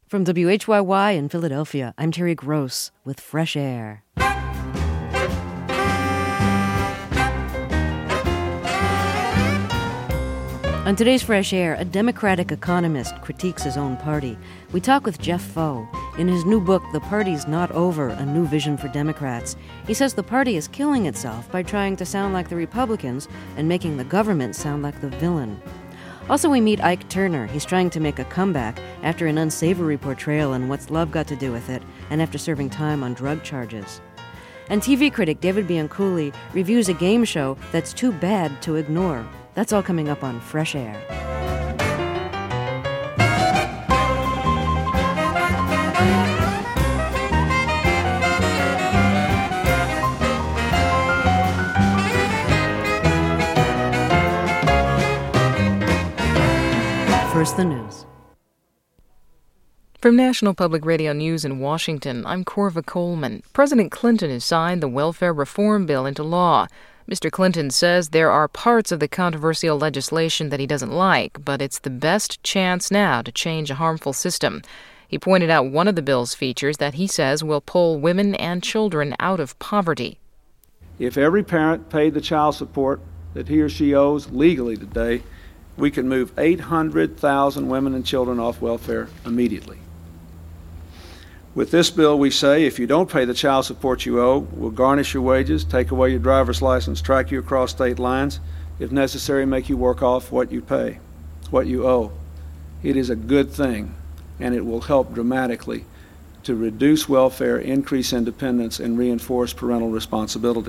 From WHYY in Philadelphia, I'm Terry Gross with Fresh Air. On today's Fresh Air, a Democratic economist critiques his own party. We talk with Jeff Foe. In his new book, The Party's Not Over, A New Vision for Democrats, he says the party is killing itself by trying to sound like the Republicans and making the government sound like the villain. Also, we meet Ike Turner. He's trying to make a comeback after an unsavory portrayal in What's Love Got to Do with It, and after serving time on drug charges. And TV critic David Bianculli reviews a game show that's too bad to ignore. That's all coming up on Fresh Air. First, the news. From National Public Radio News in Washington, I'm Corva Coleman. President Clinton has signed the welfare reform bill into law. Mr. Clinton says there are parts of the controversial legislation that he doesn't like, but it's the best chance now to change a harmful system. He pointed out one of the bill's features that he says will pull women and children out of poverty. If every parent paid the child support that he or she owes legally today, we could move 800,000 women and children off welfare immediately. With this bill, we say if you don't pay the child support you owe, we'll garnish your wages, take away your driver's license, track you across state lines, if necessary, make you work off what you pay, what you owe. It is a good thing, and it will help dramatically to reduce welfare, increase independence, and reinforce parental responsibility.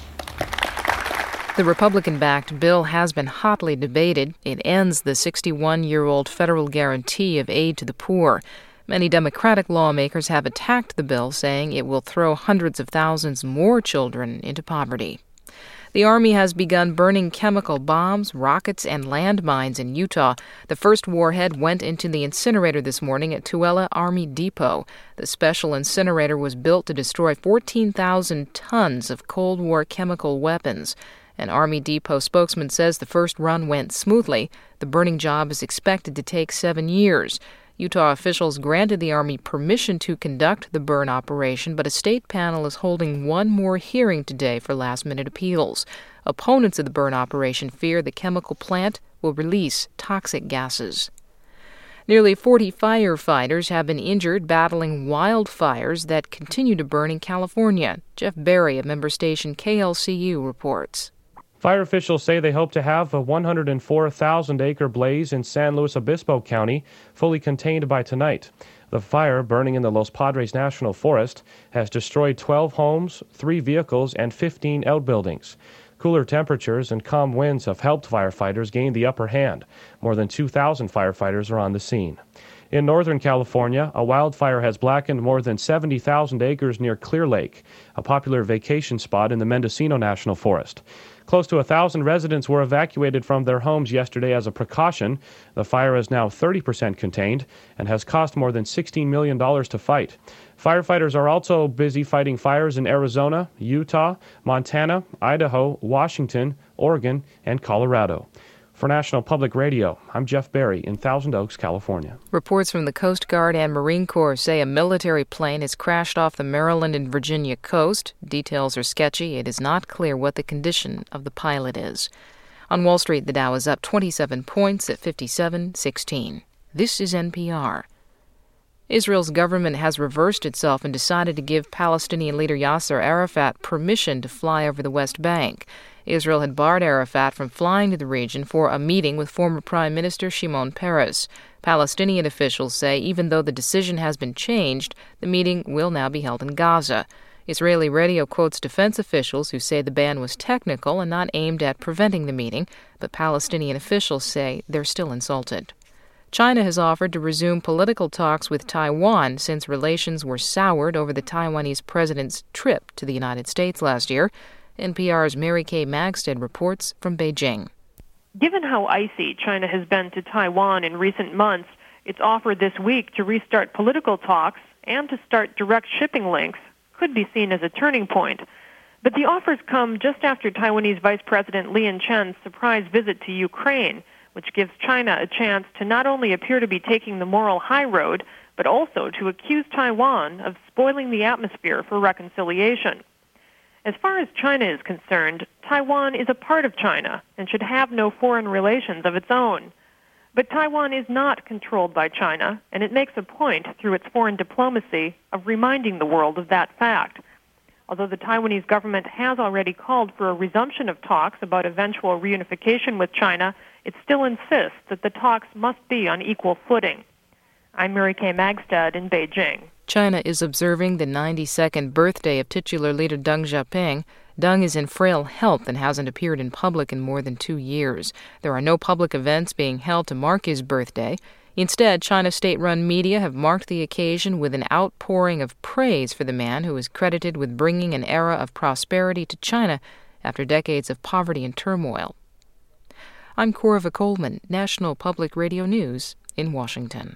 The Republican-backed bill has been hotly debated. It ends the 61-year-old federal guarantee of aid to the poor. Many Democratic lawmakers have attacked the bill, saying it will throw hundreds of thousands more children into poverty. The Army has begun burning chemical bombs, rockets, and landmines in Utah. The first warhead went into the incinerator this morning at Tooele Army Depot. The special incinerator was built to destroy 14,000 tons of Cold War chemical weapons. An Army Depot spokesman says the first run went smoothly. The burning job is expected to take 7 years. Utah officials granted the Army permission to conduct the burn operation, but a state panel is holding one more hearing today for last-minute appeals. Opponents of the burn operation fear the chemical plant will release toxic gases. Nearly 40 firefighters have been injured battling wildfires that continue to burn in California. Jeff Berry of member station KLCU reports. Fire officials say they hope to have a 104,000-acre blaze in San Luis Obispo County fully contained by tonight. The fire, burning in the Los Padres National Forest, has destroyed 12 homes, 3 vehicles, and 15 outbuildings. Cooler temperatures and calm winds have helped firefighters gain the upper hand. More than 2,000 firefighters are on the scene. In Northern California, a wildfire has blackened more than 70,000 acres near Clear Lake, a popular vacation spot in the Mendocino National Forest. Close to 1,000 residents were evacuated from their homes yesterday as a precaution. The fire is now 30% contained and has cost more than $16 million to fight. Firefighters are also busy fighting fires in Arizona, Utah, Montana, Idaho, Washington, Oregon, and Colorado. For National Public Radio, I'm Jeff Berry in Thousand Oaks, California. Reports from the Coast Guard and Marine Corps say a military plane has crashed off the Maryland and Virginia coast. Details are sketchy. It is not clear what the condition of the pilot is. On Wall Street, the Dow is up 27 points at 57.16. This is NPR. Israel's government has reversed itself and decided to give Palestinian leader Yasser Arafat permission to fly over the West Bank. Israel had barred Arafat from flying to the region for a meeting with former Prime Minister Shimon Peres. Palestinian officials say even though the decision has been changed, the meeting will now be held in Gaza. Israeli radio quotes defense officials who say the ban was technical and not aimed at preventing the meeting, but Palestinian officials say they're still insulted. China has offered to resume political talks with Taiwan since relations were soured over the Taiwanese president's trip to the United States last year. NPR's Mary Kay Magstead reports from Beijing. Given how icy China has been to Taiwan in recent months, its offer this week to restart political talks and to start direct shipping links could be seen as a turning point. But the offers come just after Taiwanese Vice President Li Qian's surprise visit to Ukraine, which gives China a chance to not only appear to be taking the moral high road, but also to accuse Taiwan of spoiling the atmosphere for reconciliation. As far as China is concerned, Taiwan is a part of China and should have no foreign relations of its own. But Taiwan is not controlled by China, and it makes a point through its foreign diplomacy of reminding the world of that fact. Although the Taiwanese government has already called for a resumption of talks about eventual reunification with China, it still insists that the talks must be on equal footing. I'm Mary Kay Magstad in Beijing. China is observing the 92nd birthday of titular leader Deng Xiaoping. Deng is in frail health and hasn't appeared in public in more than 2 years. There are no public events being held to mark his birthday. Instead, China's state-run media have marked the occasion with an outpouring of praise for the man who is credited with bringing an era of prosperity to China after decades of poverty and turmoil. I'm Corva Coleman, National Public Radio News in Washington.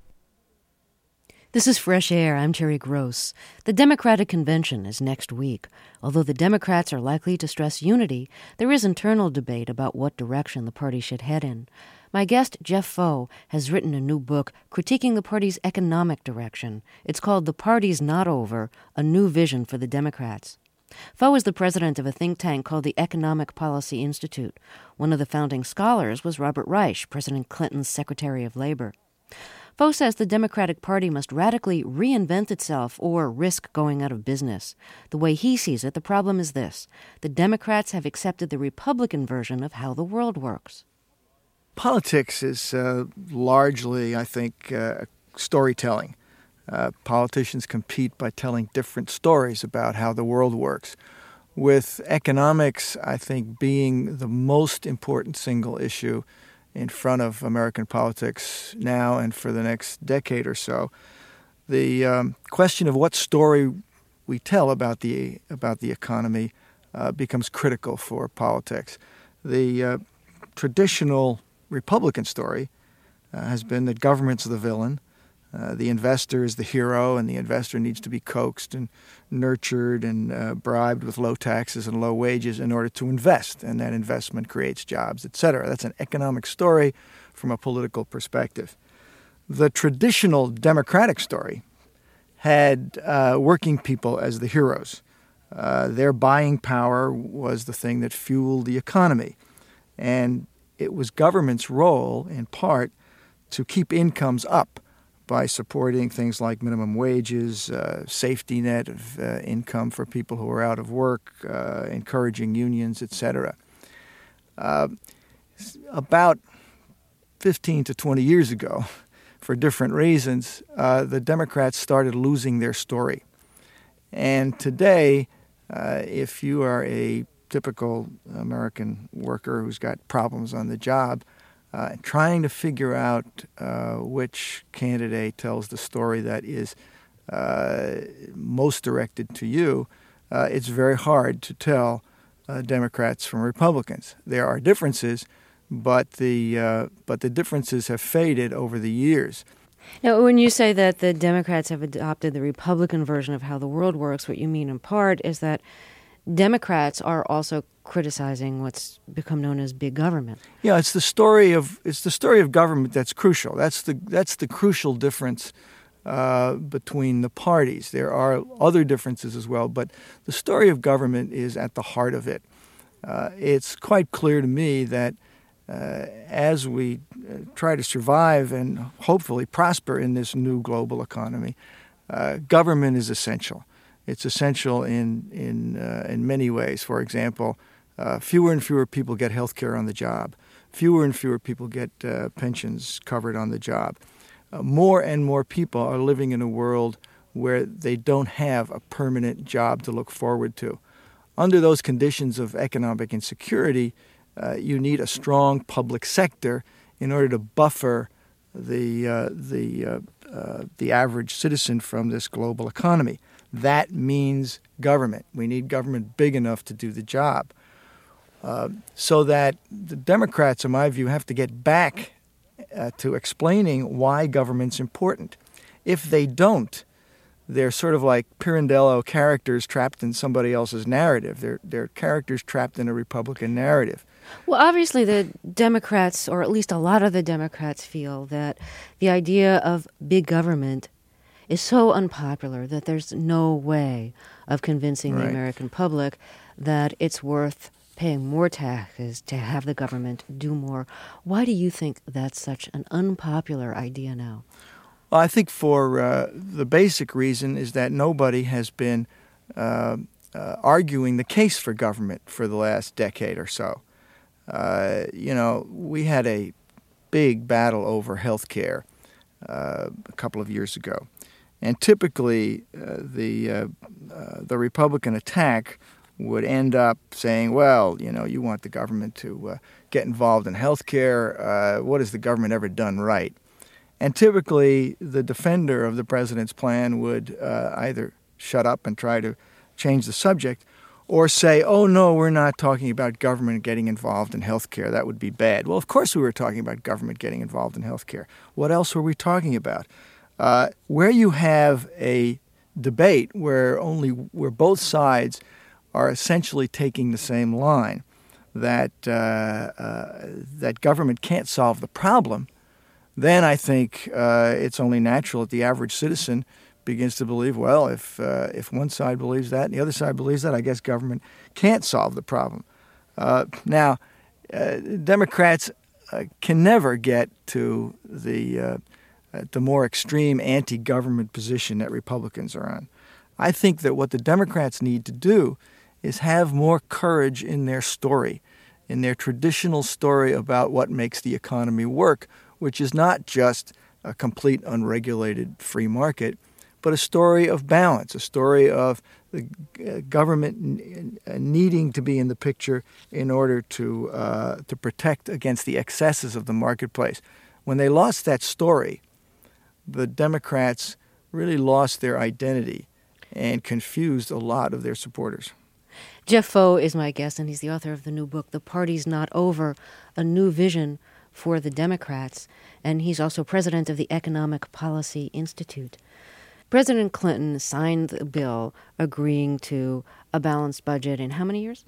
This is Fresh Air. I'm Terry Gross. The Democratic Convention is next week. Although the Democrats are likely to stress unity, there is internal debate about what direction the party should head in. My guest, Jeff Foe, has written a new book critiquing the party's economic direction. It's called The Party's Not Over, A New Vision for the Democrats. Foe is the president of a think tank called the Economic Policy Institute. One of the founding scholars was Robert Reich, President Clinton's Secretary of Labor. Foe says the Democratic Party must radically reinvent itself or risk going out of business. The way he sees it, the problem is this. The Democrats have accepted the Republican version of how the world works. Politics is largely, I think, storytelling. Politicians compete by telling different stories about how the world works. With economics, I think, being the most important single issue in front of American politics now and for the next decade or so, the question of what story we tell about the economy becomes critical for politics. The traditional Republican story has been that government's the villain, the investor is the hero, and the investor needs to be coaxed and nurtured and bribed with low taxes and low wages in order to invest, and that investment creates jobs, etc. That's an economic story from a political perspective. The traditional Democratic story had working people as the heroes. Their buying power was the thing that fueled the economy, and it was government's role, in part, to keep incomes up by supporting things like minimum wages, safety net of income for people who are out of work, encouraging unions, etc. About 15 to 20 years ago, for different reasons, the Democrats started losing their story. And today, if you are a typical American worker who's got problems on the job, trying to figure out which candidate tells the story that is most directed to you, it's very hard to tell Democrats from Republicans. There are differences, but the differences have faded over the years. Now, when you say that the Democrats have adopted the Republican version of how the world works, what you mean in part is that Democrats are also criticizing what's become known as big government. Yeah, it's the story of government that's crucial. That's the crucial difference between the parties. There are other differences as well, but the story of government is at the heart of it. It's quite clear to me that as we try to survive and hopefully prosper in this new global economy, government is essential. It's essential in many ways. For example, fewer and fewer people get health care on the job. Fewer and fewer people get pensions covered on the job. More and more people are living in a world where they don't have a permanent job to look forward to. Under those conditions of economic insecurity, you need a strong public sector in order to buffer the average citizen from this global economy. That means government. We need government big enough to do the job. So that the Democrats, in my view, have to get back to explaining why government's important. If they don't, they're sort of like Pirandello characters trapped in somebody else's narrative. They're characters trapped in a Republican narrative. Well, obviously the Democrats, or at least a lot of the Democrats, feel that the idea of big government is so unpopular that there's no way of convincing the American public that it's worth paying more taxes to have the government do more. Why do you think that's such an unpopular idea now? Well, I think for the basic reason is that nobody has been arguing the case for government for the last decade or so. We had a big battle over health care a couple of years ago. And typically, the Republican attack would end up saying, well, you want the government to get involved in health care. What has the government ever done right? And typically, the defender of the president's plan would either shut up and try to change the subject or say, oh, no, we're not talking about government getting involved in health care. That would be bad. Well, of course we were talking about government getting involved in health care. What else were we talking about? Where you have a debate where both sides are essentially taking the same line, that government can't solve the problem, then I think it's only natural that the average citizen begins to believe, well, if one side believes that and the other side believes that, I guess government can't solve the problem. Now, Democrats can never get to the more extreme anti-government position that Republicans are on. I think that what the Democrats need to do is have more courage in their story, in their traditional story about what makes the economy work, which is not just a complete unregulated free market, but a story of balance, a story of the government needing to be in the picture in order to protect against the excesses of the marketplace. When they lost that story, the Democrats really lost their identity and confused a lot of their supporters. Jeff Foe is my guest, and he's the author of the new book, The Party's Not Over, A New Vision for the Democrats, and he's also president of the Economic Policy Institute. President Clinton signed the bill agreeing to a balanced budget in how many years?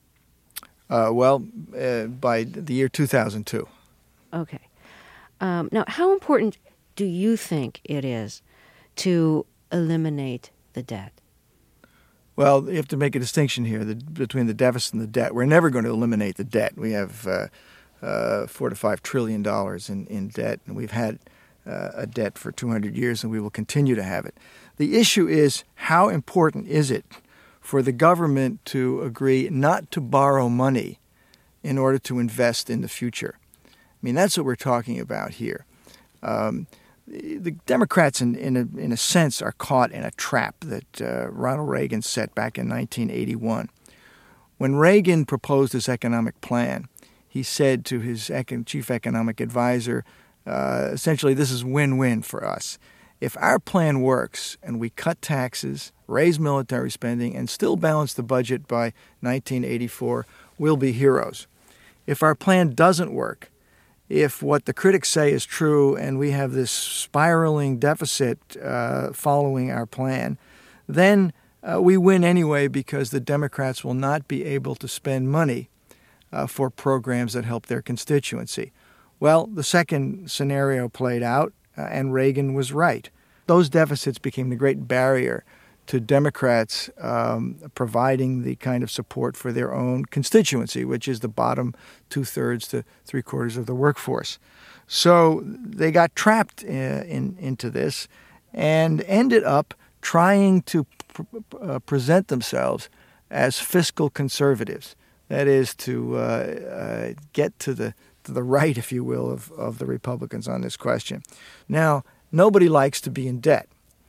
By the year 2002. Okay. Now, how important do you think it is to eliminate the debt? Well, you have to make a distinction here between the deficit and the debt. We're never going to eliminate the debt. We have $4 to $5 trillion in debt, and we've had a debt for 200 years, and we will continue to have it. The issue is, how important is it for the government to agree not to borrow money in order to invest in the future? I mean, that's what we're talking about here. The Democrats, in a sense, are caught in a trap that Ronald Reagan set back in 1981. When Reagan proposed his economic plan, he said to his chief economic advisor, essentially, this is win-win for us. If our plan works and we cut taxes, raise military spending, and still balance the budget by 1984, we'll be heroes. If our plan doesn't work, if what the critics say is true and we have this spiraling deficit following our plan, then we win anyway because the Democrats will not be able to spend money for programs that help their constituency. Well, the second scenario played out, and Reagan was right. Those deficits became the great barrier to Democrats providing the kind of support for their own constituency, which is the bottom 2/3 to 3/4 of the workforce. So they got trapped into this and ended up trying to present themselves as fiscal conservatives. That is, to get to the right, if you will, of the Republicans on this question. Now, nobody likes to be in debt.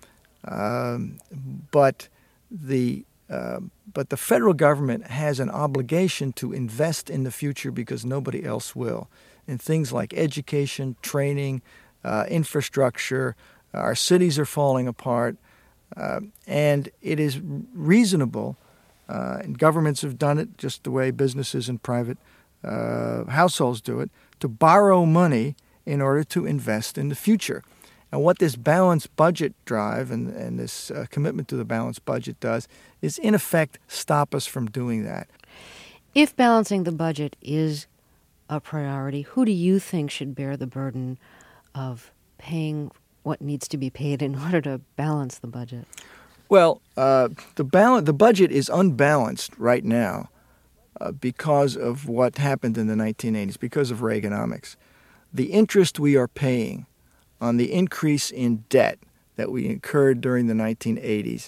But the federal government has an obligation to invest in the future because nobody else will, in things like education, training, infrastructure. Our cities are falling apart, and it is reasonable, and governments have done it just the way businesses and private households do it, to borrow money in order to invest in the future. And what this balanced budget drive and this commitment to the balanced budget does is, in effect, stop us from doing that. If balancing the budget is a priority, who do you think should bear the burden of paying what needs to be paid in order to balance the budget? Well, the budget is unbalanced right now because of what happened in the 1980s, because of Reaganomics. The interest we are paying on the increase in debt that we incurred during the 1980s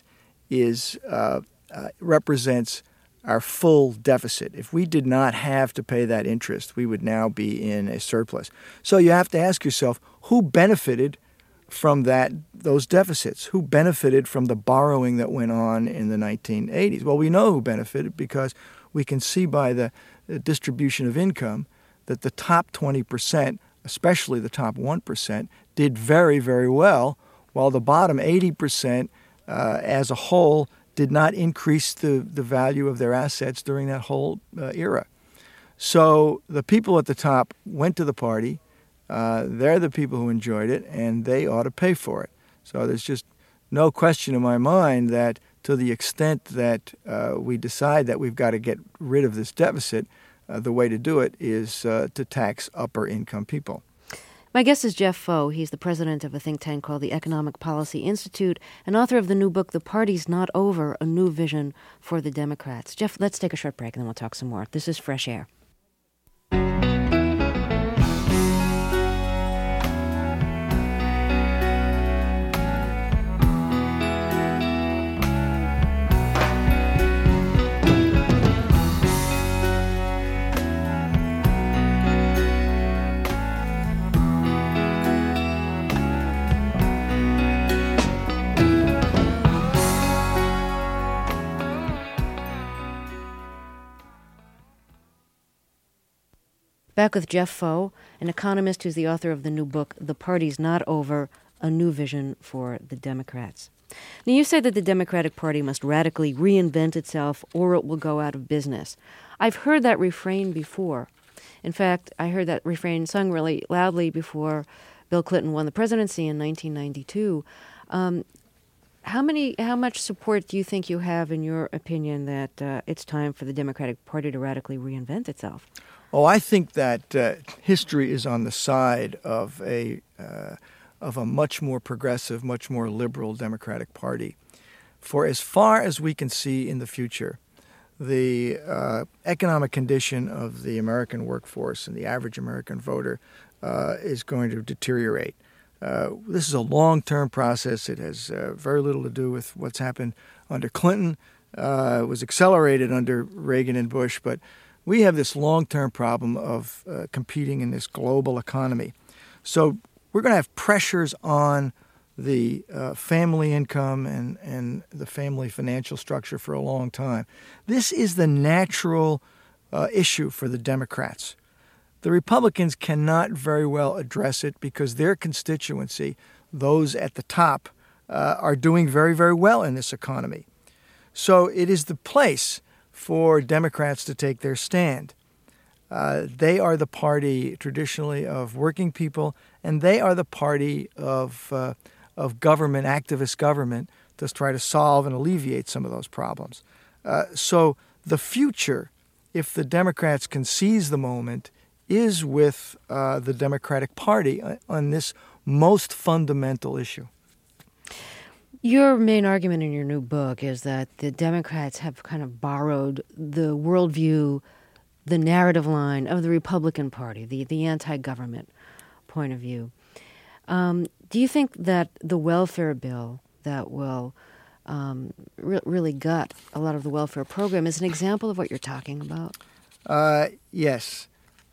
represents our full deficit. If we did not have to pay that interest, we would now be in a surplus. So you have to ask yourself, who benefited from those deficits? Who benefited from the borrowing that went on in the 1980s? Well, we know who benefited because we can see by the distribution of income that the top 20%, especially the top 1%, did very, very well, while the bottom 80% as a whole did not increase the value of their assets during that whole era. So the people at the top went to the party. They're the people who enjoyed it, and they ought to pay for it. So there's just no question in my mind that to the extent that we decide that we've got to get rid of this deficit, the way to do it is to tax upper income people. My guest is Jeff Foe. He's the president of a think tank called the Economic Policy Institute and author of the new book, The Party's Not Over, A New Vision for the Democrats. Jeff, let's take a short break and then we'll talk some more. This is Fresh Air. Back with Jeff Foe, an economist who's the author of the new book, The Party's Not Over, A New Vision for the Democrats. Now, you say that the Democratic Party must radically reinvent itself or it will go out of business. I've heard that refrain before. In fact, I heard that refrain sung really loudly before Bill Clinton won the presidency in 1992. How much support do you think you have, in your opinion, that it's time for the Democratic Party to radically reinvent itself? Oh, I think that history is on the side of a much more progressive, much more liberal Democratic Party. For as far as we can see in the future, the economic condition of the American workforce and the average American voter is going to deteriorate. This is a long-term process. It has very little to do with what's happened under Clinton. It was accelerated under Reagan and Bush, but we have this long-term problem of competing in this global economy. So we're going to have pressures on the family income and the family financial structure for a long time. This is the natural issue for the Democrats. The Republicans cannot very well address it because their constituency, those at the top, are doing very, very well in this economy. So it is the place for Democrats to take their stand. They are the party traditionally of working people, and they are the party of government, activist government, to try to solve and alleviate some of those problems. So the future, if the Democrats can seize the moment, is with the Democratic Party on this most fundamental issue. Your main argument in your new book is that the Democrats have kind of borrowed the worldview, the narrative line of the Republican Party, the anti-government point of view. Do you think that the welfare bill that will really gut a lot of the welfare program is an example of what you're talking about? Yes.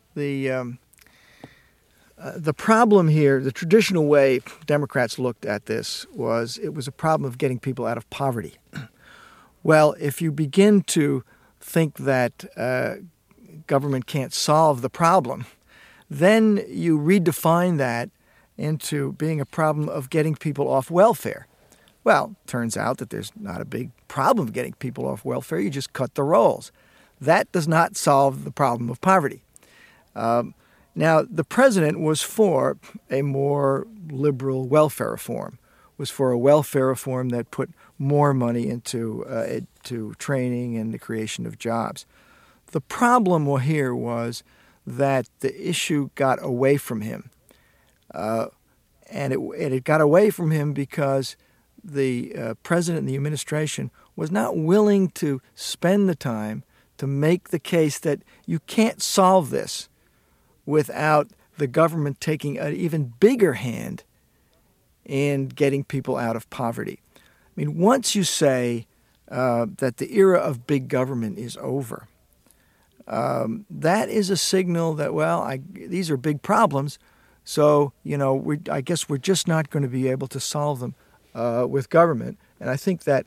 The problem here, the traditional way Democrats looked at this was it was a problem of getting people out of poverty. Well, if you begin to think that government can't solve the problem, then you redefine that into being a problem of getting people off welfare. Well, turns out that there's not a big problem getting people off welfare. You just cut the rolls. That does not solve the problem of poverty. Now, the president was for a more liberal welfare reform, was for a welfare reform that put more money into training and the creation of jobs. The problem here was that the issue got away from him. and it got away from him because the president and the administration was not willing to spend the time to make the case that you can't solve this without the government taking an even bigger hand in getting people out of poverty. I mean, once you say that the era of big government is over, that is a signal that, these are big problems, so, I guess we're just not going to be able to solve them with government. And I think that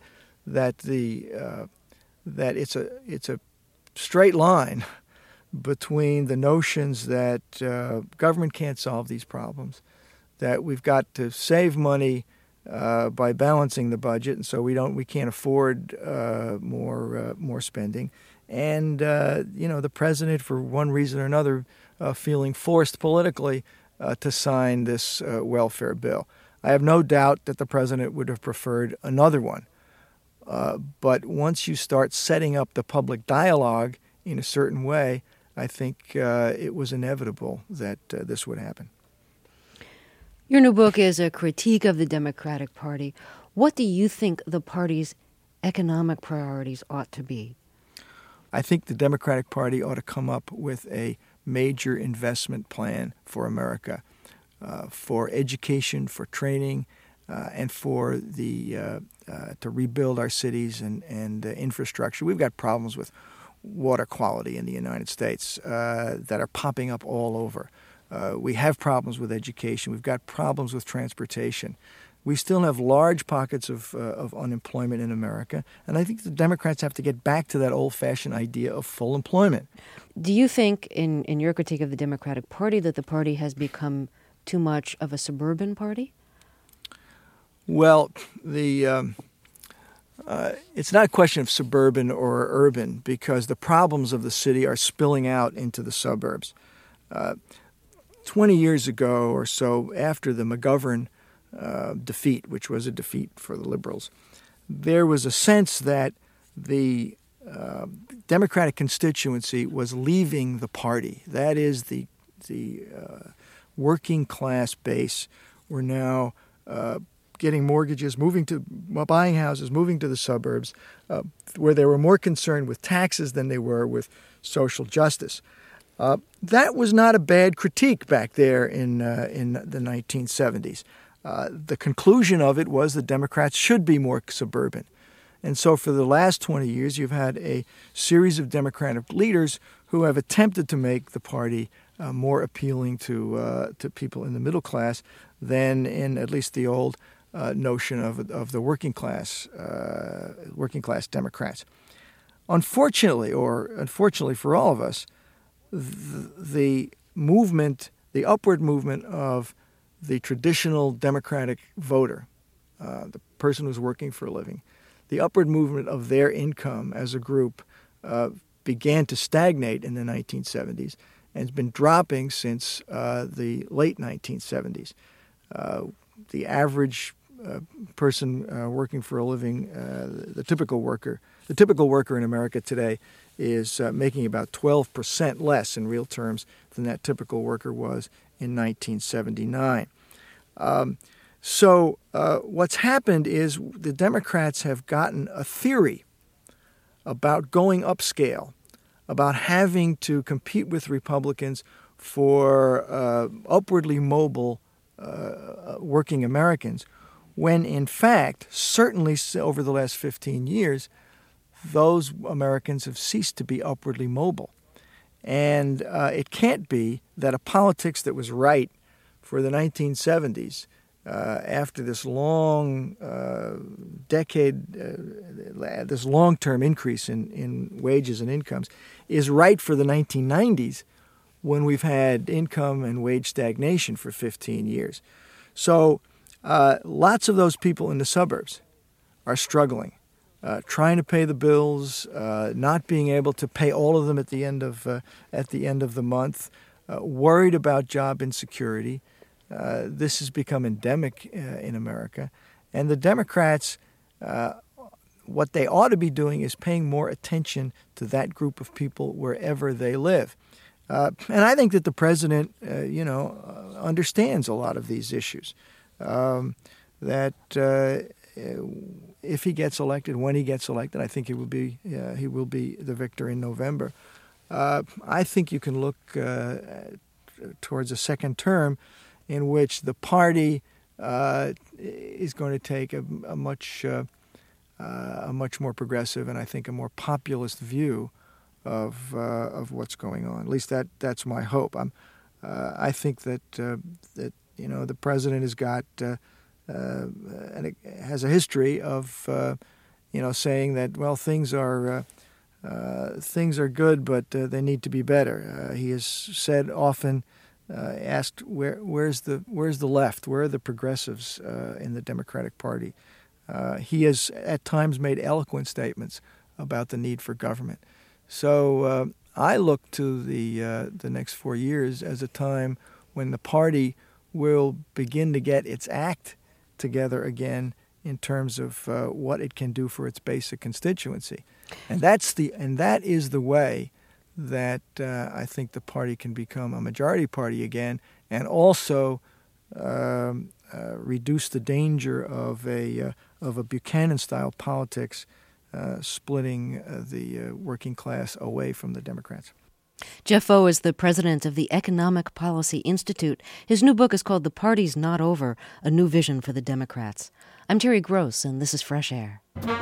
it's a straight line between the notions that government can't solve these problems, that we've got to save money by balancing the budget, and so we can't afford more spending, and the president, for one reason or another, feeling forced politically to sign this welfare bill. I have no doubt that the president would have preferred another one. But once you start setting up the public dialogue in a certain way, I think it was inevitable that this would happen. Your new book is a critique of the Democratic Party. What do you think the party's economic priorities ought to be? I think the Democratic Party ought to come up with a major investment plan for America, for education, for training, and for to rebuild our cities and infrastructure. We've got problems with water quality in the United States that are popping up all over. We have problems with education. We've got problems with transportation. We still have large pockets of unemployment in America, and I think the Democrats have to get back to that old-fashioned idea of full employment. Do you think, in your critique of the Democratic Party, that the party has become too much of a suburban party? Well, it's not a question of suburban or urban, because the problems of the city are spilling out into the suburbs. 20 years ago or so, after the McGovern defeat, which was a defeat for the liberals, there was a sense that the Democratic constituency was leaving the party. That is, the working class base were now getting mortgages, buying houses, moving to the suburbs, where they were more concerned with taxes than they were with social justice. That was not a bad critique back there in the 1970s. The conclusion of it was that Democrats should be more suburban. And so for the last 20 years, you've had a series of Democratic leaders who have attempted to make the party more appealing to people in the middle class than in at least the old notion of the working class Democrats. Unfortunately for all of us, the upward movement of the traditional Democratic voter, the person who's working for a living, the upward movement of their income as a group began to stagnate in the 1970s and has been dropping since the late 1970s. The average person working for a living, the typical worker in America today is making about 12% less in real terms than that typical worker was in 1979. So what's happened is the Democrats have gotten a theory about going upscale, about having to compete with Republicans for upwardly mobile working Americans, when in fact, certainly over the last 15 years, those Americans have ceased to be upwardly mobile. And it can't be that a politics that was right for the 1970s, after this long this long-term increase in wages and incomes, is right for the 1990s when we've had income and wage stagnation for 15 years. So lots of those people in the suburbs are struggling, trying to pay the bills, not being able to pay all of them at the end of the month, worried about job insecurity. This has become endemic in America, and the Democrats, what they ought to be doing is paying more attention to that group of people wherever they live. And I think that the president, understands a lot of these issues. that if he gets elected, when he gets elected, I think he will be the victor in November. I think you can look towards a second term in which the party is going to take a much more progressive and I think a more populist view of what's going on. At least that's my hope. I think that the president has got and it has a history of saying that things are good, but they need to be better. He has said often, asked where's the left, where are the progressives in the Democratic Party. He has at times made eloquent statements about the need for government. So I look to the next 4 years as a time when the party will begin to get its act together again in terms of what it can do for its basic constituency, and that is the way that I think the party can become a majority party again, and also reduce the danger of a Buchanan-style politics splitting the working class away from the Democrats. Jeff Foe is the president of the Economic Policy Institute. His new book is called The Party's Not Over, A New Vision for the Democrats. I'm Terry Gross, and this is Fresh Air.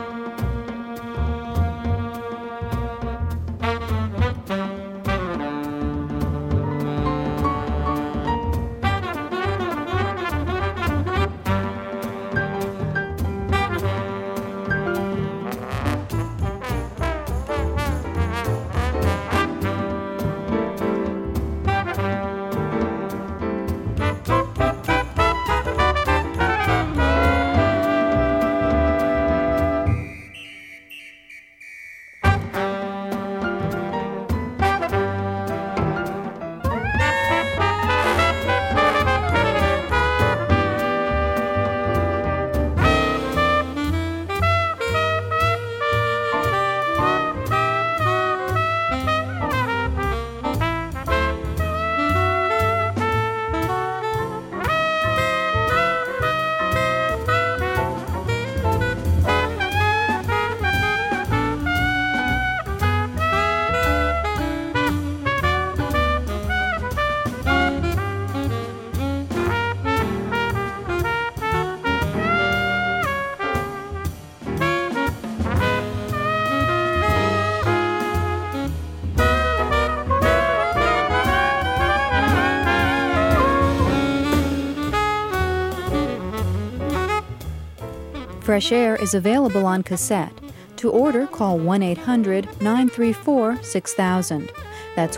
Fresh Air is available on cassette. To order, call 1-800-934-6000. That's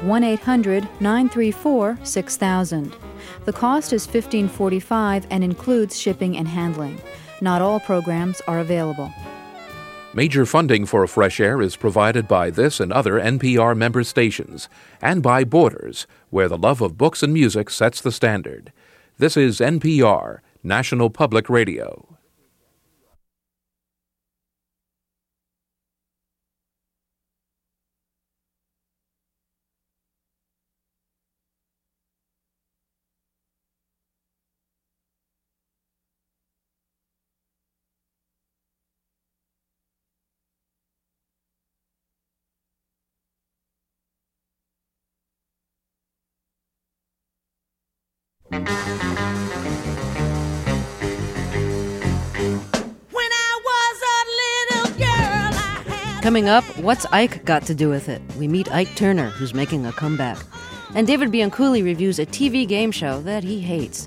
1-800-934-6000. The cost is $15.45 and includes shipping and handling. Not all programs are available. Major funding for Fresh Air is provided by this and other NPR member stations, and by Borders, where the love of books and music sets the standard. This is NPR, National Public Radio. Coming up, what's Ike got to do with it? We meet Ike Turner, who's making a comeback. And David Bianculli reviews a TV game show that he hates.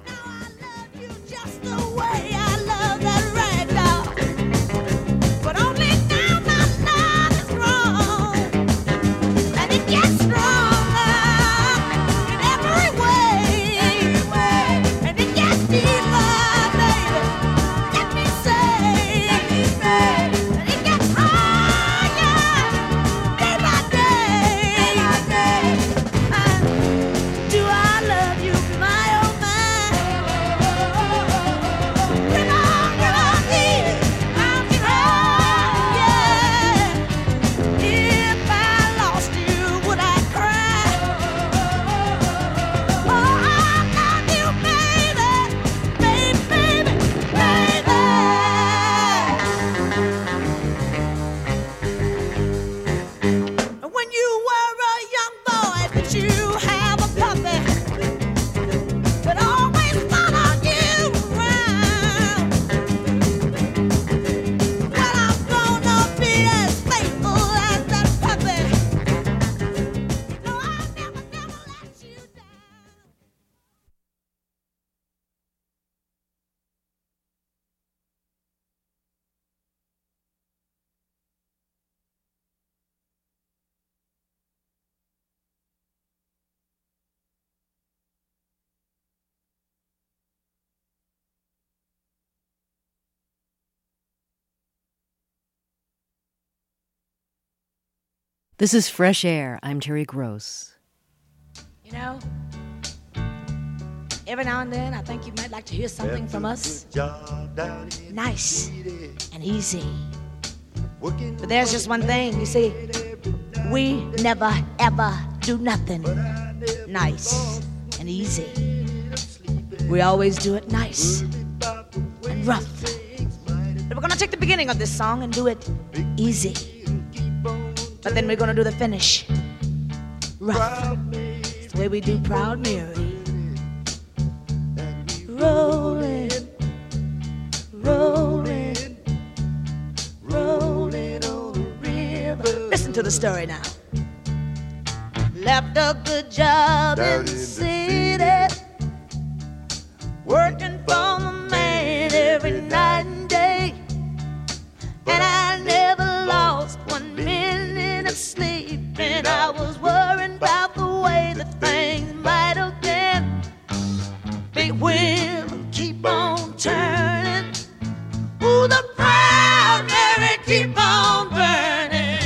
This is Fresh Air. I'm Terry Gross. You know, every now and then I think you might like to hear something from us. Nice and easy. But there's just one thing, you see, we never ever do nothing nice and easy. We always do it nice and rough. But we're gonna take the beginning of this song and do it easy. But then we're gonna do the finish rough. It's the way we do Proud Mary. Rolling, rolling, rolling on the river. Listen to the story now. Left a good job in the city, working for the man every night and day. And I never lost 1 minute of sleep, and I was worried about the way that things might have been. Big wheel keep on turning. Ooh, the Proud Mary keep on burning.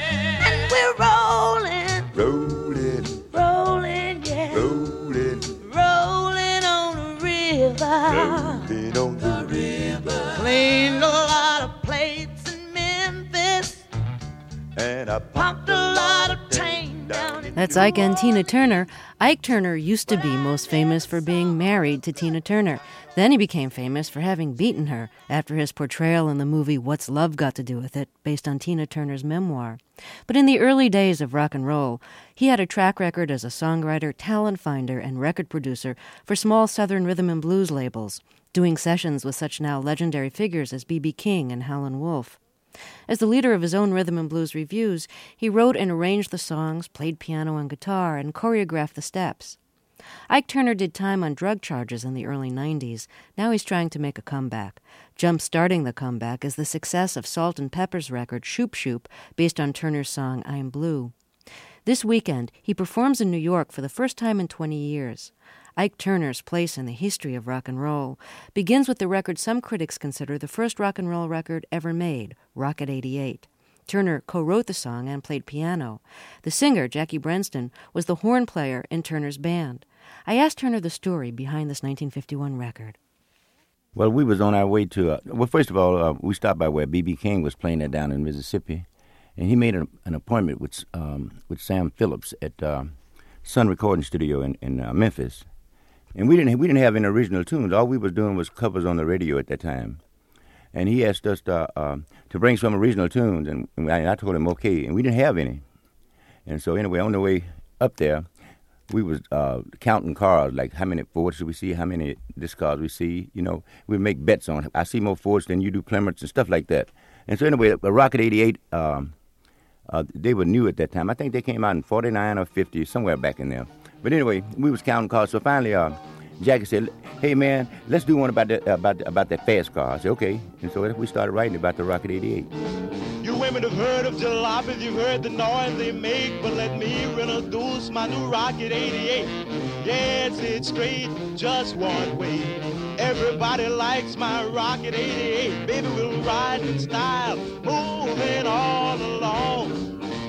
And we're rolling, rolling, rolling, yeah, rolling, rolling on the river, rolling on the river. Cleaned a lot of plates in Memphis, and I pumped a lot of tang down in. That's Ike and Tina Turner. Ike Turner used to be most famous for being married to Tina Turner. Then he became famous for having beaten her after his portrayal in the movie What's Love Got to Do with It, based on Tina Turner's memoir. But in the early days of rock and roll, he had a track record as a songwriter, talent finder, and record producer for small Southern rhythm and blues labels, doing sessions with such now legendary figures as B.B. King and Howlin' Wolf. As the leader of his own rhythm and blues reviews, he wrote and arranged the songs, played piano and guitar, and choreographed the steps. Ike Turner did time on drug charges in the early 90s. Now he's trying to make a comeback. Jump-starting the comeback is the success of Salt and Pepper's record Shoop Shoop, based on Turner's song I'm Blue. This weekend, he performs in New York for the first time in 20 years. Ike Turner's place in the history of rock and roll begins with the record some critics consider the first rock and roll record ever made, Rocket 88. Turner co-wrote the song and played piano. The singer, Jackie Brenston, was the horn player in Turner's band. I asked Turner the story behind this 1951 record. Well, we was on our way to, first of all, we stopped by where B.B. King was playing that down in Mississippi, and he made an appointment with Sam Phillips at Sun Recording Studio in Memphis. And we didn't have any original tunes. All we was doing was covers on the radio at that time. And he asked us to bring some original tunes, and I told him okay, and we didn't have any. And so anyway, on the way up there, we was counting cars, like how many Fords did we see, how many disc cars we see. You know, we make bets on I see more Fords than you do Plymouths and stuff like that. And so anyway, Rocket 88, they were new at that time. I think they came out in 49 or 50, somewhere back in there. But anyway, we was counting cars. So finally, Jackie said, "Hey man, let's do one about that fast car." I said, "Okay." And so we started writing about the Rocket 88. You women have heard of jalopies, you've heard the noise they make, but let me introduce my new Rocket 88. Yes, it's straight, just one way. Everybody likes my Rocket 88. Baby, we'll ride in style, moving all along.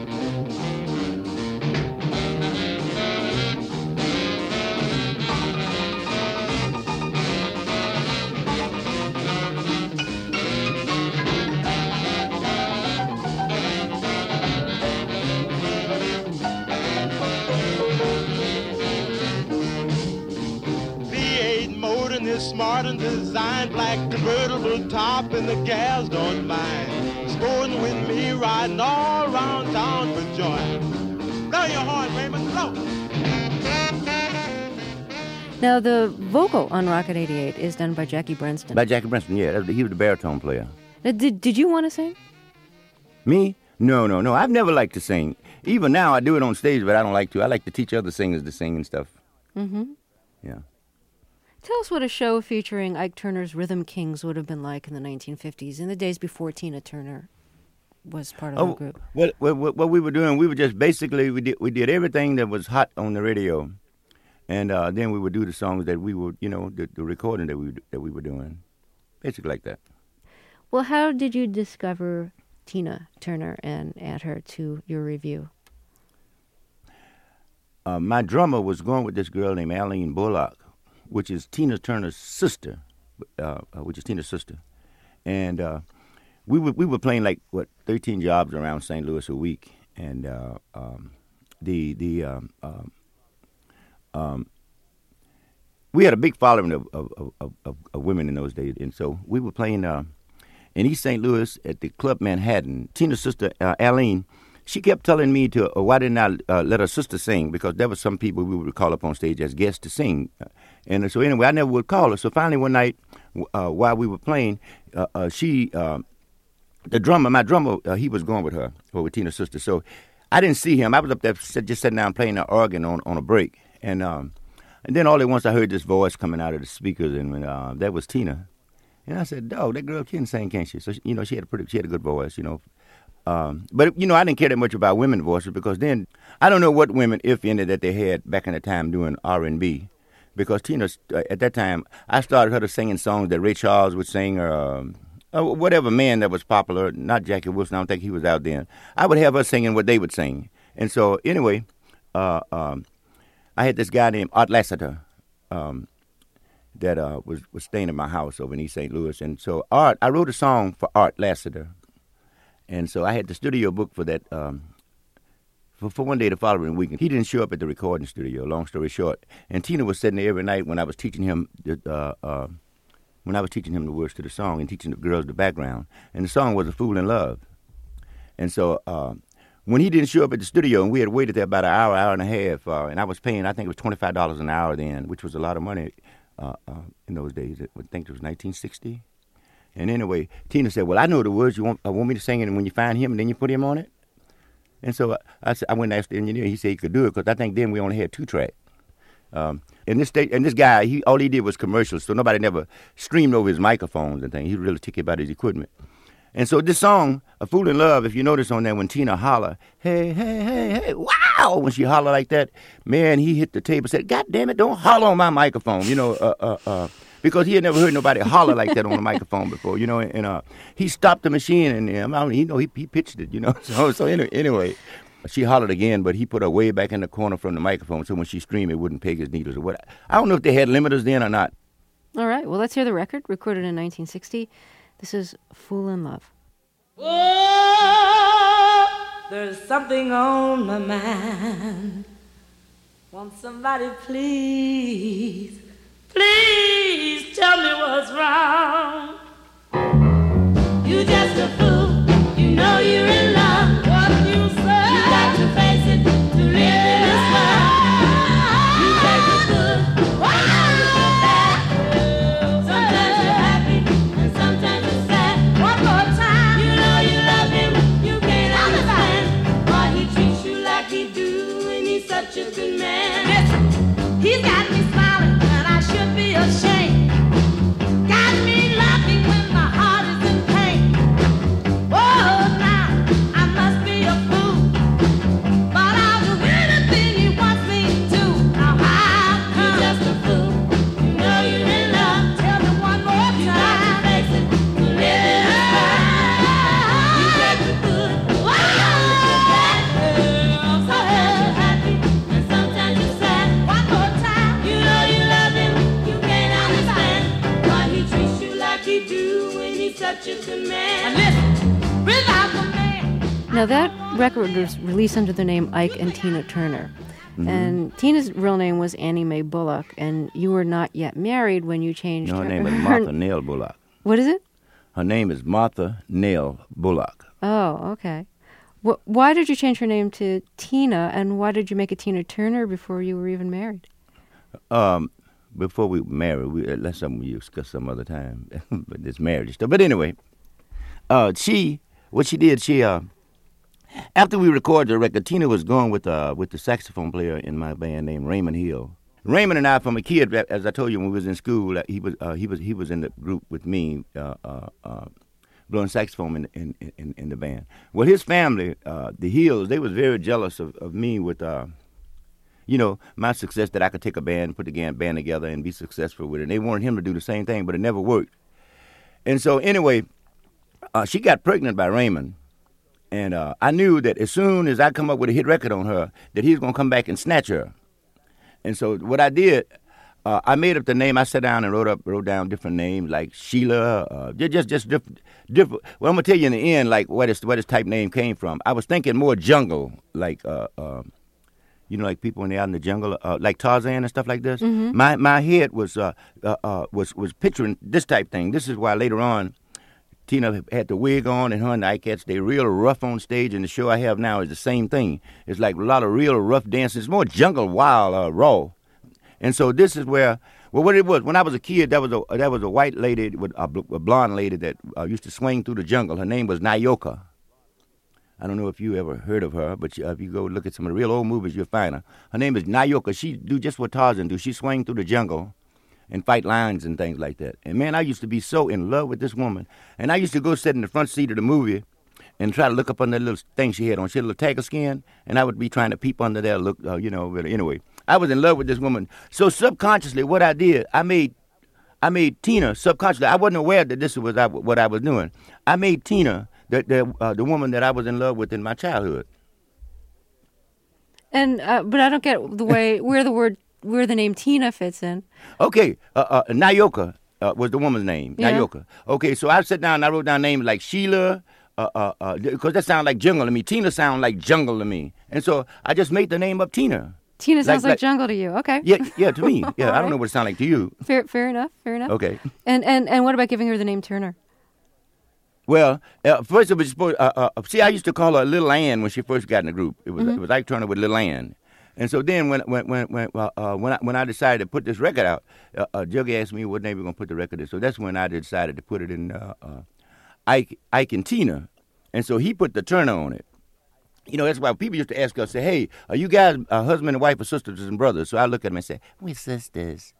Smart and designed, black convertible top, and the gals don't mind. Sporting with me, riding all around town for joy. Blow your horn, Raymond, blow. Now, the vocal on Rocket 88 is done by Jackie Brenston. By Jackie Brenston, yeah. He was the baritone player. Now, did you want to sing? Me? No. I've never liked to sing. Even now, I do it on stage, but I don't like to. I like to teach other singers to sing and stuff. Mm-hmm. Yeah. Tell us what a show featuring Ike Turner's Rhythm Kings would have been like in the 1950s, in the days before Tina Turner was part of the group. Well, what we were doing, we were just basically, we did everything that was hot on the radio. And then we would do the songs that we would, the recording that we were doing. Basically like that. Well, how did you discover Tina Turner and add her to your review? My drummer was going with this girl named Arlene Bullock, which is Tina Turner's sister, and we were playing 13 jobs around St. Louis a week, and we had a big following of women in those days, and so we were playing in East St. Louis at the Club Manhattan. Tina's sister, Arlene, she kept telling me why didn't I let her sister sing, because there were some people we would call up on stage as guests to sing. And so anyway, I never would call her. So finally one night while we were playing, the drummer, my drummer, he was going with her, or with Tina's sister. So I didn't see him. I was up there just sitting down playing the organ on a break. And then all at once I heard this voice coming out of the speakers, and that was Tina. And I said, "Dog, that girl can sing, can't she?" So she had a good voice, But I didn't care that much about women's voices, because then I don't know what women, if any, that they had back in the time doing R&B, because Tina at that time I started her to singing songs that Ray Charles would sing, or whatever man that was popular. Not Jackie Wilson. I don't think he was out then. I would have her singing what they would sing. And so anyway, I had this guy named Art Lassiter. That was staying at my house over in East St. Louis. And so I wrote a song for Art Lassiter. And so I had the studio book for that, for one day the following week. He didn't show up at the recording studio, long story short. And Tina was sitting there every night when I was teaching him the words to the song and teaching the girls the background. And the song was A Fool in Love. And so when he didn't show up at the studio, and we had waited there about an hour and a half, and I was paying, I think it was $25 an hour then, which was a lot of money. In those days, I think it was 1960. And anyway, Tina said, "Well, I know the words you want me to sing it, and when you find him, and then you put him on it." And so I went and asked the engineer. He said he could do it, because I think then we only had 2 tracks. And this guy, all he did was commercials, so nobody never streamed over his microphones and things. He really took about his equipment. And so this song, A Fool in Love, if you notice on there, when Tina holler, "Hey, hey, hey, hey, wow," when she holler like that, man, he hit the table and said, "God damn it, don't holler on my microphone," because he had never heard nobody holler like that on a microphone before, and he stopped the machine, and he pitched it, So anyway, she hollered again, but he put her way back in the corner from the microphone, so when she screamed, it wouldn't peg his needles or what. I don't know if they had limiters then or not. All right, well, let's hear the record, recorded in 1960. This is Fool in Love. Oh, there's something on my mind. Won't somebody please tell me what's wrong? You just a fool, you know you're in love. What you say? You got to face it to live in this world. You take the good, sometimes you're bad. Sometimes you're happy, and sometimes you're sad. One more time, you know you love him, you can't understand why he treats you like he do, and he's such a good man. Listen, he's got me smiling when I should be ashamed. Got me laughing when my heart is in pain. Oh, now I must be a fool, but I'll do anything he wants me to. Now how come? You're just a fool, you know you're in love. Tell me one more time. You got to face it, to live in this world. You take the good, sometimes you're bad. Sometimes you're happy, and sometimes you're sad. One more time. You know you love him, you can't understand why he treats you like he do, when he's such a good man. And listen, without the man. Now, that record was released under the name Ike and Tina Turner. Mm-hmm. And Tina's real name was Annie Mae Bullock, and you were not yet married when you changed her name is Martha Nell Bullock. What is it? Her name is Martha Nell Bullock. Oh, okay. Why did you change her name to Tina, and why did you make it Tina Turner before you were even married? Before we were married, that's something we discuss some other time, but this marriage stuff. But anyway, what she did, after we recorded the record, Tina was going with the saxophone player in my band named Raymond Hill. Raymond and I, from a kid, as I told you when we was in school, he was in the group with me, blowing saxophone in the band. Well, his family, the Hills, they was very jealous of me with my success, that I could take a band, put the band together, and be successful with it. And they wanted him to do the same thing, but it never worked. And so anyway, she got pregnant by Raymond. And I knew that as soon as I come up with a hit record on her, that he was going to come back and snatch her. And so what I did, I made up the name. I sat down and wrote down different names like Sheila, just different. Well, I'm gonna tell you in the end, like where this type name came from. I was thinking more jungle, like like people when they're out in the jungle, like Tarzan and stuff like this. Mm-hmm. My head was picturing this type thing. This is why later on, Tina had the wig on and her and the Icats, they real rough on stage, and the show I have now is the same thing. It's like a lot of real rough dancing. It's more jungle, wild, raw. And so this is where, well, what it was, when I was a kid, that was a white lady, a blonde lady that used to swing through the jungle. Her name was Nyoka. I don't know if you ever heard of her, but if you go look at some of the real old movies, you'll find her. Her name is Nyoka. She do just what Tarzan do. She swing through the jungle and fight lions and things like that. And, man, I used to be so in love with this woman. And I used to go sit in the front seat of the movie and try to look up on that little thing she had on. She had a little tiger skin, and I would be trying to peep under there, look, but anyway. I was in love with this woman. So subconsciously, what I did, I made Tina subconsciously. I wasn't aware that this was what I was doing. I made Tina the woman that I was in love with in my childhood. And but I don't get where the name Tina fits in. Okay, Nyoka was the woman's name. Yeah. Nyoka. Okay, so I sat down and I wrote down names like Sheila, because that sounded like jungle to me. Tina sounded like jungle to me, and so I just made the name up Tina. Tina sounds like jungle to you. Okay. Yeah, to me. Yeah, All I don't know what it sounds like to you. Fair enough. Okay. And what about giving her the name Turner? Well, first of all, I used to call her Little Ann when she first got in the group. It was Ike Turner with Little Ann. And so then when I decided to put this record out, Juggy asked me what name we're going to put the record in. So that's when I decided to put it in Ike and Tina. And so he put the Turner on it. That's why people used to ask us, say, hey, are you guys husband and wife or sisters and brothers? So I look at them and say, we're sisters.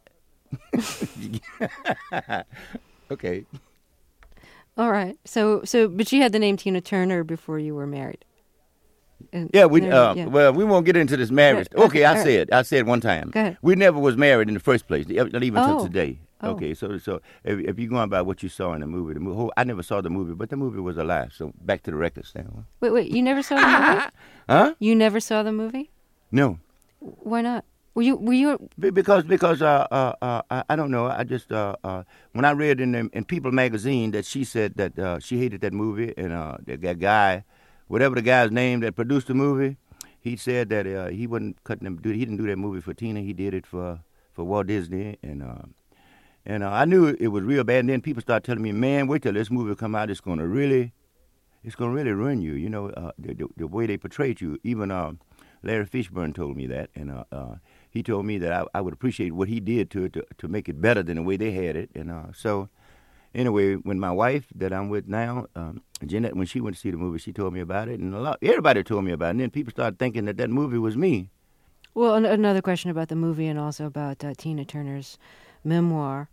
Okay. All right. So, but you had the name Tina Turner before you were married. Well, we won't get into this marriage. Yeah, okay, I said one time. Go ahead. We never was married in the first place, not even till Oh. today. Oh. Okay, so if you're going by what you saw in the movie, I never saw the movie, but the movie was alive. So back to the record stand. Wait, you never saw the movie? Huh? You never saw the movie? No. Why not? Were you? Because I don't know. I just when I read in People magazine that she said that she hated that movie, and that guy, whatever the guy's name that produced the movie, he said that he wasn't cutting them. He didn't do that movie for Tina. He did it for Walt Disney, and I knew it was real bad. And then people started telling me, "Man, wait till this movie come out. It's gonna really ruin you." The way they portrayed you. Even Larry Fishburne told me that, and he told me that I would appreciate what he did to make it better than the way they had it. And so, anyway, when my wife that I'm with now, Jeanette, when she went to see the movie, she told me about it, and everybody told me about it. And then people started thinking that movie was me. Well, another question about the movie and also about Tina Turner's memoir.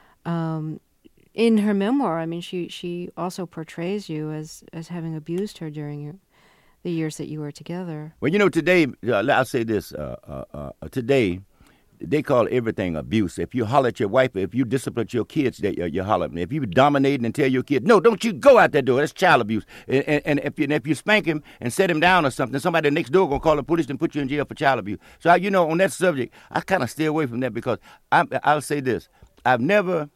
In her memoir, I mean, she also portrays you as having abused her during the years that you were together. Well, today, I'll say this. Today, they call everything abuse. If you holler at your wife, if you discipline your kids, you holler at them. If you dominating and tell your kid, no, don't you go out that door, that's child abuse. And if you spank him and set him down or something, somebody next door going to call the police and put you in jail for child abuse. So, on that subject, I kind of stay away from that because I'll say this. I'm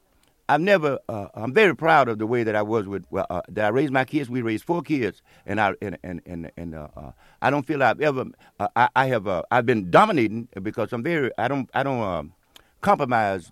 very proud of the way that I was with that I raised my kids. We raised 4 kids, and I don't feel I've ever I've been dominating because I don't compromise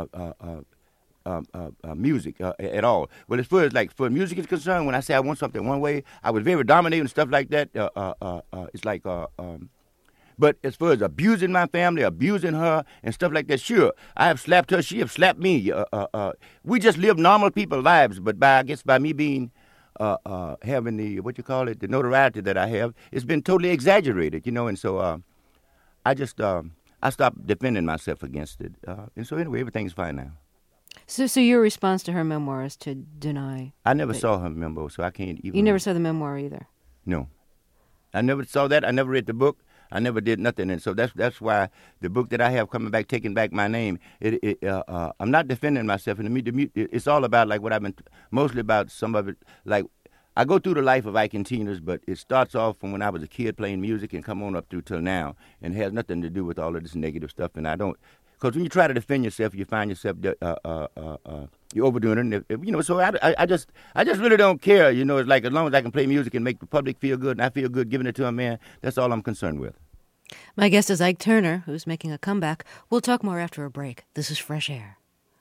music at all. Well, as far as for music is concerned, when I say I want something one way, I was very dominating and stuff like that. It's like. But as far as abusing my family, abusing her, and stuff like that, sure, I have slapped her, she have slapped me. We just live normal people's lives, but by me being, having the notoriety that I have, it's been totally exaggerated, and so I stopped defending myself against it. And so anyway, everything's fine now. So your response to her memoir is to deny? I never saw her memoir, so I can't even... You never saw the memoir either? No. I never saw that. I never read the book. I never did nothing, and so that's why the book that I have coming back, Taking Back My Name, I'm not defending myself. And it's all about what I've been, mostly about some of it, I go through the life of Ike and Tina's, but it starts off from when I was a kid playing music and come on up through till now, and it has nothing to do with all of this negative stuff. And I don't, because when you try to defend yourself, you find yourself you're overdoing it. And so I just really don't care. It's like as long as I can play music and make the public feel good, and I feel good giving it to a man, that's all I'm concerned with. My guest is Ike Turner, who's making a comeback. We'll talk more after a break. This is Fresh Air.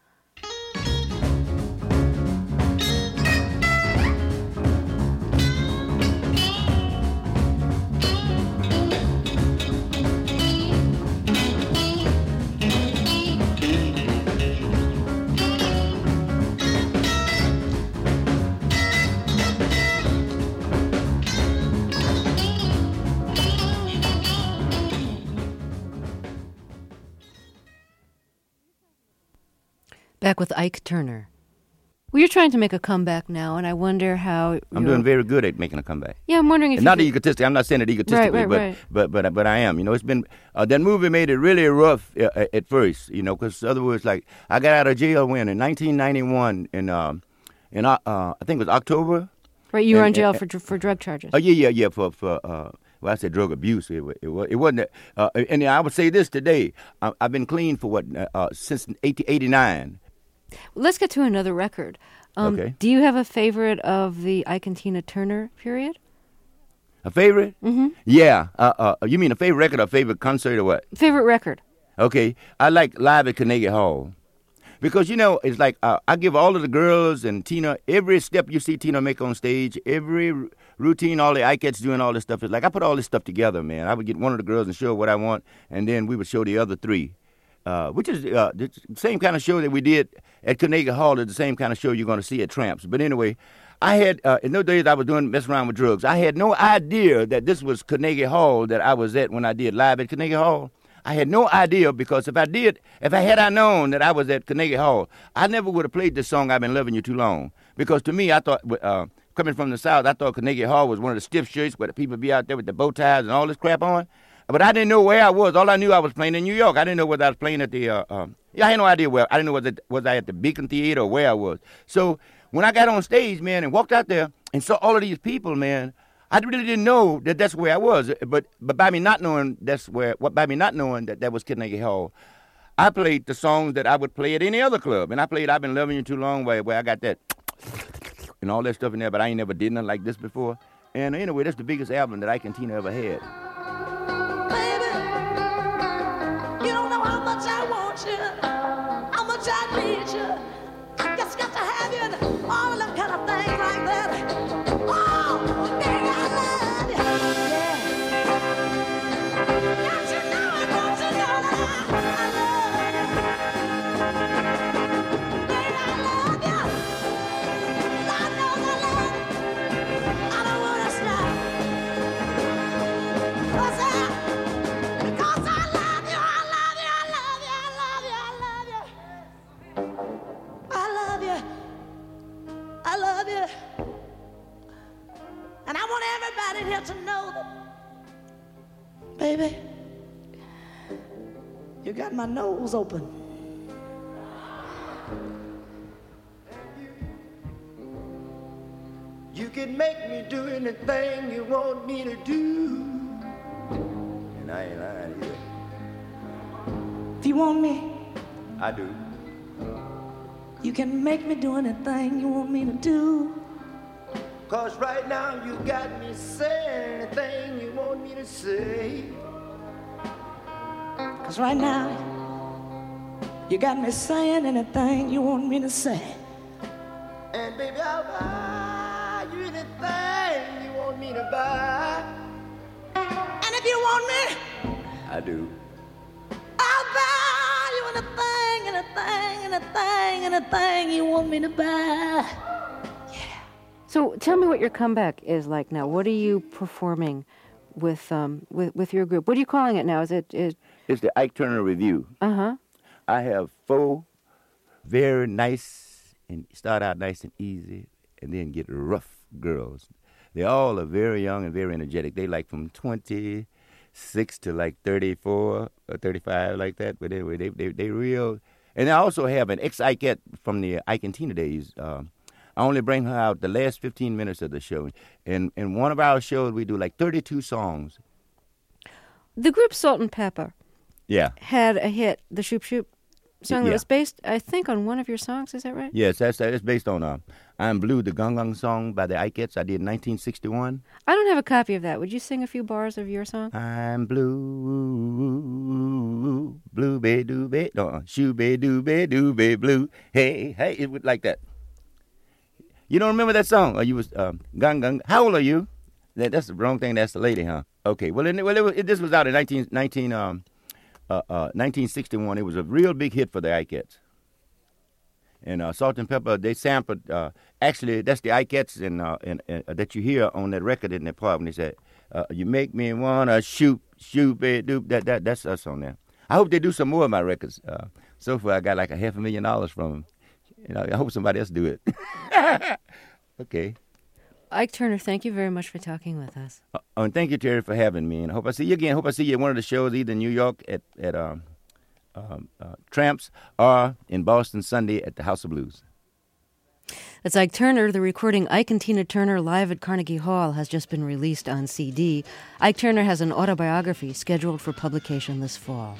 Back with Ike Turner. Well, you're trying to make a comeback now, and I wonder how... I'm doing very good at making a comeback. Yeah, I'm wondering if not egotistic. I'm not saying it egotistically, right. But I am. It's been... that movie made it really rough at first, because other words, like, I got out of jail when? In 1991, I think it was October. Right, you were in jail for drug charges. Oh, yeah, for well, I said drug abuse. It wasn't. And I would say this today. I've been clean for since 1989. Let's get to another record. Okay. Do you have a favorite of the Ike and Tina Turner period? A favorite? Mm-hmm. Yeah. You mean a favorite record or a favorite concert or what? Favorite record. Okay. I like Live at Carnegie Hall. Because, it's like I give all of the girls and Tina, every step you see Tina make on stage, every routine, all the Ikettes doing all this stuff, it's like I put all this stuff together, man. I would get one of the girls and show her what I want, and then we would show the other three, which is the same kind of show that we did at Carnegie Hall is the same kind of show you're going to see at Tramps. But anyway, I had, in those days I was messing around with drugs. I had no idea that this was Carnegie Hall that I was at when I did Live at Carnegie Hall. I had no idea because if I had known that I was at Carnegie Hall, I never would have played this song, I've Been Loving You Too Long. Because to me, I thought, coming from the South, I thought Carnegie Hall was one of the stiff shirts where the people be out there with the bow ties and all this crap on. But I didn't know where I was. All I knew I was playing in New York. I didn't know whether I was playing at the, I had no idea where. I didn't know was I at the Beacon Theater or where I was. So when I got on stage, man, and walked out there and saw all of these people, man, I really didn't know that that's where I was, but by me not knowing that was Carnegie Hall, I played the songs that I would play at any other club, and I played "I've Been Loving You Too Long" where I got that and all that stuff in there, but I ain't never did nothing like this before. And anyway, that's the biggest album that Ike and Tina ever had. Baby, you don't know how much I want you, how much I need you. I just got to have you and all of them kind of things like that. Oh, baby, I love you. Yeah. Don't you know it, don't you know that I love you. Baby, I love you. Lord knows I love you. I don't want to stop. What's that? Because I love you, I love you, I love you, I love you, I love you. I love you. I love you. And I want everybody here to know that, baby, you got my nose open. You can make me do anything you want me to do. And I ain't lying either. If you want me, I do. you can make me do anything you want me to do. 'Cause right now you got me saying anything you want me to say. 'Cause right now, you got me saying anything you want me to say. And baby, I'll buy you anything you want me to buy. And if you want me, I do. I'll buy you anything you want me to buy. So tell me what your comeback is like now. What are you performing with your group? What are you calling it now? Is it? It's the Ike Turner Review. Uh-huh. I have 4 very nice and start out nice and easy and then get rough girls. They all are very young and very energetic. They like from 26 to like 34 or 35 like that. But anyway, they real. And I also have an ex-Ikette from the Ike and Tina days. I only bring her out the last 15 minutes of the show. In one of our shows, we do like 32 songs. The group Salt and Pepper had a hit, the Shoop Shoop song that was based, I think, on one of your songs. Is that right? Yes, that's based on I'm Blue, the Gung Gung song by the Ikettes. I did in 1961. I don't have a copy of that. Would you sing a few bars of your song? I'm blue, blue be doo be, shoo be doo be blue. Hey, hey, it was like that. You don't remember that song? Or you was Gung Gung? How old are you? That's the wrong thing. That's the lady, huh? Okay. Well, this was out in 1961. It was a real big hit for the Ikettes. And Salt and Pepper, they sampled. Actually, that's the Ikettes and that you hear on that record in that part when they said, "You make me wanna shoot, baby, doop." That's us on there. I hope they do some more of my records. So far, I got like $500,000 from them. I hope somebody else do it. Okay. Ike Turner, thank you very much for talking with us. And thank you, Terry, for having me. And I hope I see you again. I hope I see you at one of the shows, either in New York at Tramps or in Boston Sunday at the House of Blues. That's Ike Turner. The recording Ike and Tina Turner Live at Carnegie Hall has just been released on CD. Ike Turner has an autobiography scheduled for publication this fall.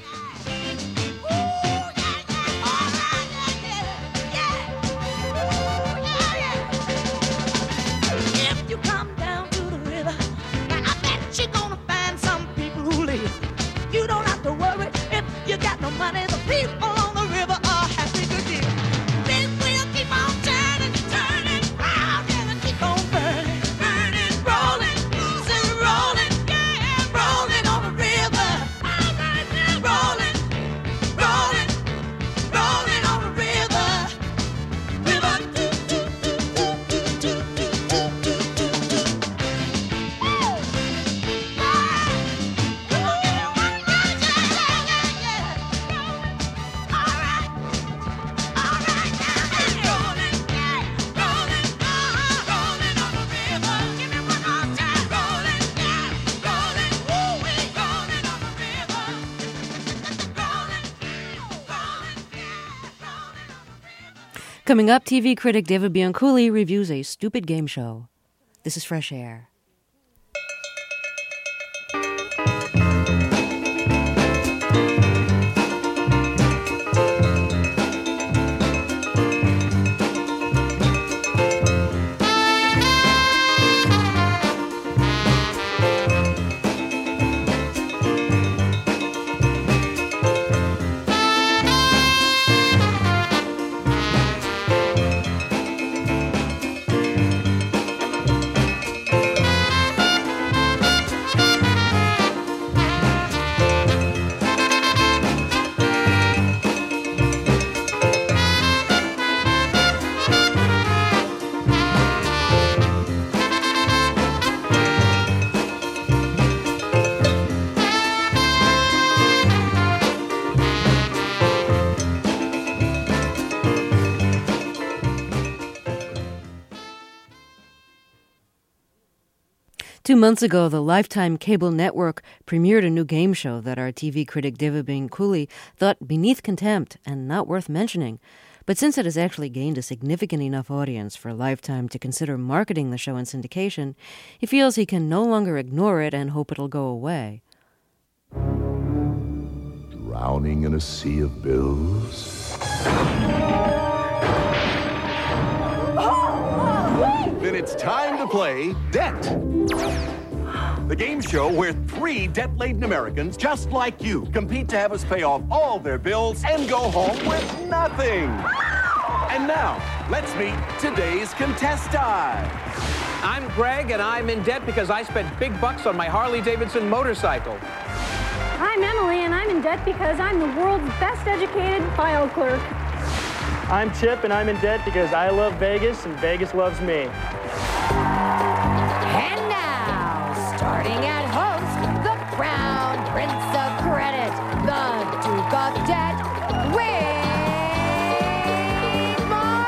Coming up, TV critic David Bianculli reviews a stupid game show. This is Fresh Air. Two months ago, the Lifetime cable network premiered a new game show that our TV critic David Bianculli thought beneath contempt and not worth mentioning. But since it has actually gained a significant enough audience for Lifetime to consider marketing the show in syndication, he feels he can no longer ignore it and hope it'll go away. Drowning in a sea of bills? Then it's time to play Debt. The game show where 3 debt-laden Americans just like you compete to have us pay off all their bills and go home with nothing. And now, let's meet today's contestant. I'm Greg, and I'm in debt because I spent big bucks on my Harley-Davidson motorcycle. I'm Emily, and I'm in debt because I'm the world's best educated file clerk. I'm Chip, and I'm in debt because I love Vegas, and Vegas loves me. And now, starting at host, the Crown Prince of Credit, the Duke of Debt, Wade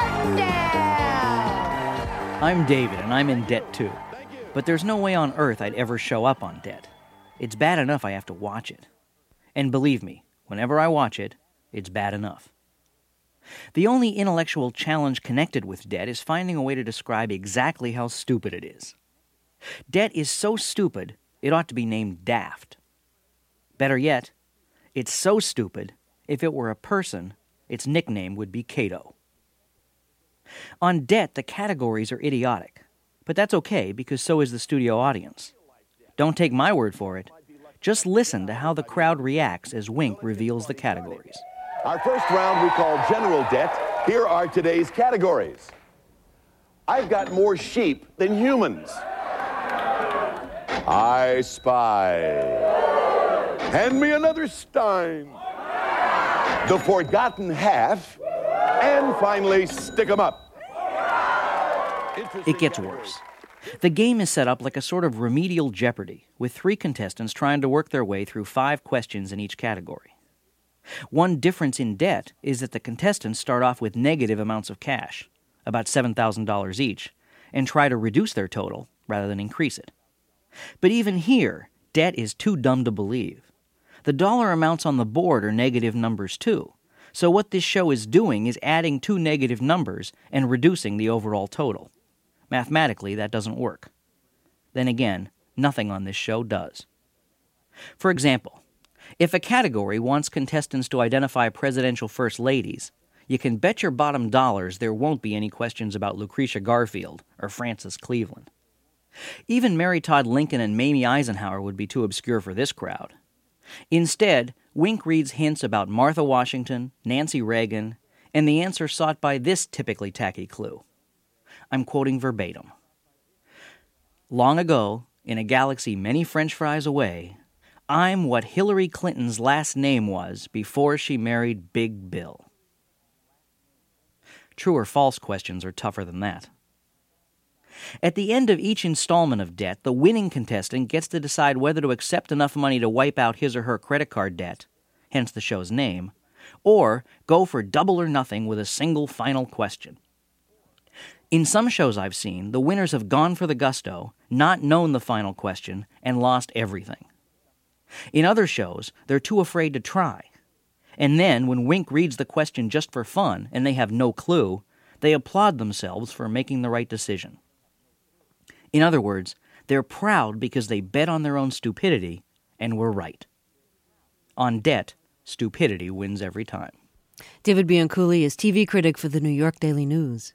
Martindale. I'm David, and I'm in debt too. But there's no way on earth I'd ever show up on debt. It's bad enough I have to watch it. And believe me, whenever I watch it, it's bad enough. The only intellectual challenge connected with debt is finding a way to describe exactly how stupid it is. Debt is so stupid, it ought to be named daft. Better yet, it's so stupid, if it were a person, its nickname would be Cato. On debt, the categories are idiotic, but that's okay because so is the studio audience. Don't take my word for it. Just listen to how the crowd reacts as Wink reveals the categories. Our first round we call General Debt. Here are today's categories. I've got more sheep than humans. I spy. Hand me another stein. The forgotten half. And finally, stick 'em up. It gets worse. The game is set up like a sort of remedial Jeopardy, with 3 contestants trying to work their way through 5 questions in each category. One difference in debt is that the contestants start off with negative amounts of cash, about $7,000 each, and try to reduce their total rather than increase it. But even here, debt is too dumb to believe. The dollar amounts on the board are negative numbers too, so what this show is doing is adding 2 negative numbers and reducing the overall total. Mathematically, that doesn't work. Then again, nothing on this show does. For example, if a category wants contestants to identify presidential first ladies, you can bet your bottom dollars there won't be any questions about Lucretia Garfield or Frances Cleveland. Even Mary Todd Lincoln and Mamie Eisenhower would be too obscure for this crowd. Instead, Wink reads hints about Martha Washington, Nancy Reagan, and the answer sought by this typically tacky clue. I'm quoting verbatim. Long ago, in a galaxy many French fries away, I'm what Hillary Clinton's last name was before she married Big Bill. True or false questions are tougher than that. At the end of each installment of debt, the winning contestant gets to decide whether to accept enough money to wipe out his or her credit card debt, hence the show's name, or go for double or nothing with a single final question. In some shows I've seen, the winners have gone for the gusto, not known the final question, and lost everything. In other shows, they're too afraid to try. And then, when Wink reads the question just for fun, and they have no clue, they applaud themselves for making the right decision. In other words, they're proud because they bet on their own stupidity and were right. On debt, stupidity wins every time. David Bianculli is TV critic for the New York Daily News.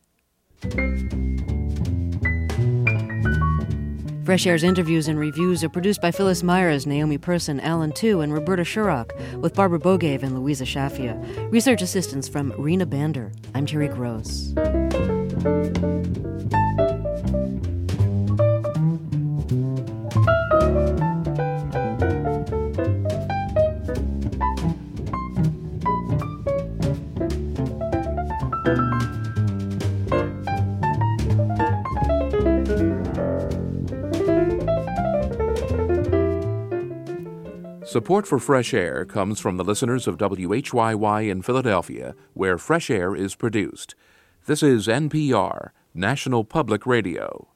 Fresh Air's interviews and reviews are produced by Phyllis Myers, Naomi Person, Alan Tu, and Roberta Shurrock, with Barbara Bogave and Louisa Shafia. Research assistance from Rena Bander. I'm Terry Gross. Support for Fresh Air comes from the listeners of WHYY in Philadelphia, where Fresh Air is produced. This is NPR, National Public Radio.